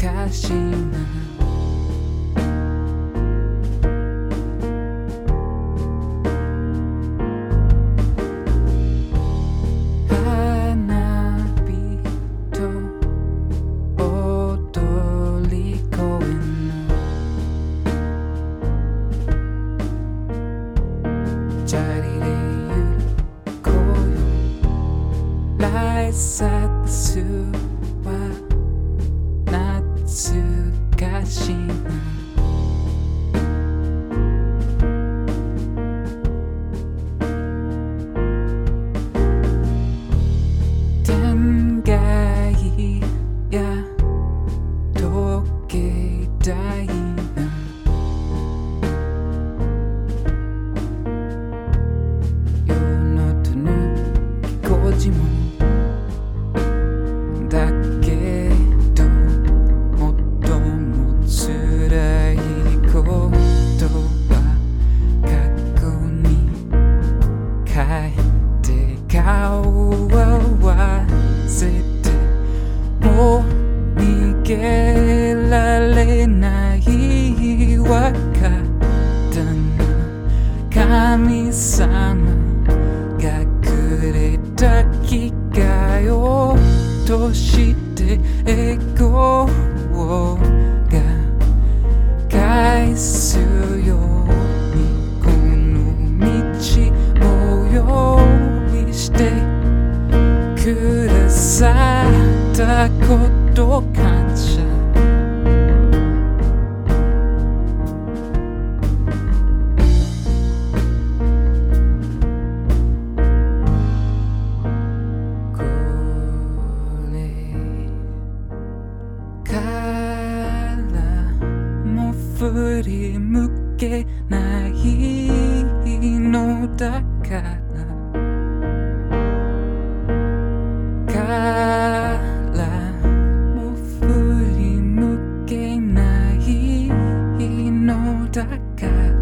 かしな花火と踊り公園の砂利でゆこうよ来札は懐かしいな天外や時計台な世のとぬきこじもだけどもっとも辛いことは過去に帰って顔は忘れてもう逃げられないわかったな神様がくれた機会をとしてエゴが返すようにこの道も用意してくださったこと感謝これからも振り向けないのだからもう振り向けないのだから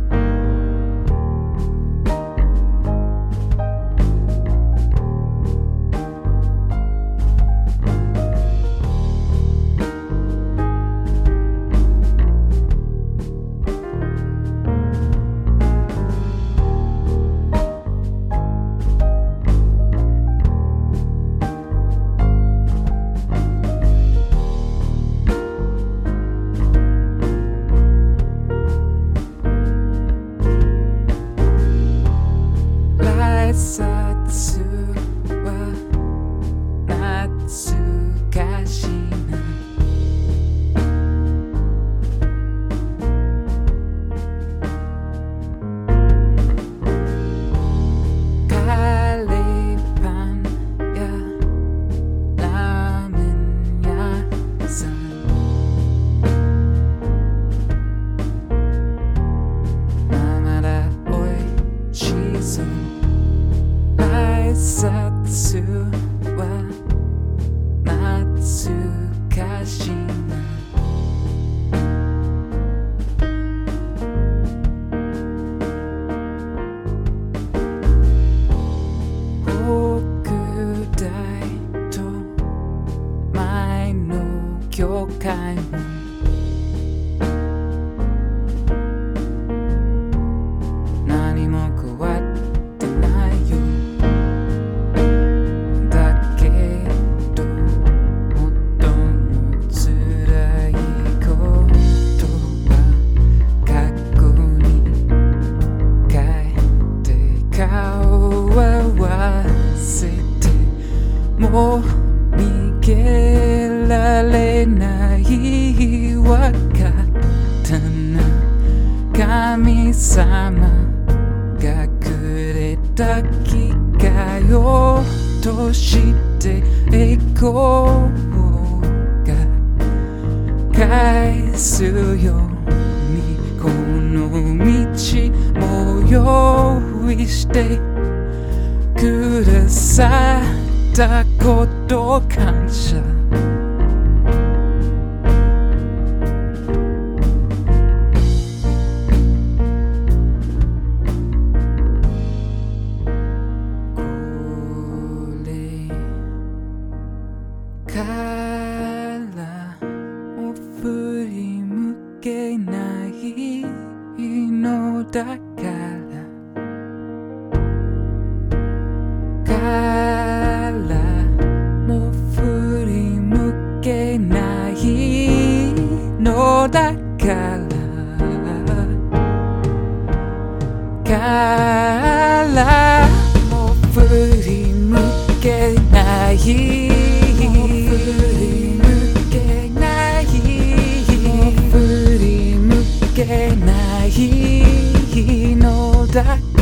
札は懐かしいなカレーパンやラーメン屋さんまだおいしそう挨拶は懐かしいな北大と前の教会も何も変わってないよもう逃げられないわかったな神様がくれた機会をとしてエゴが返すようにこの道も用意してくださったこと感謝これからだからもう振り向けないのだからもう振り向けない振り向けないのだ